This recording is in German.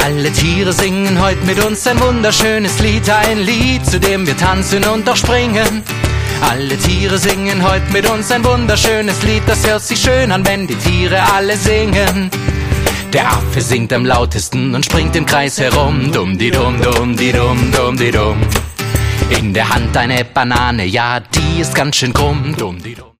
Alle Tiere singen heute mit uns ein wunderschönes Lied, ein Lied, zu dem wir tanzen und auch springen. Alle Tiere singen heute mit uns ein wunderschönes Lied, das hört sich schön an, wenn die Tiere alle singen. Der Affe singt am lautesten und springt im Kreis herum, dumm-di-dumm, dumm-di-dumm, dumm-di-dumm. In der Hand eine Banane, ja, die ist ganz schön krumm, dumm-di-dumm.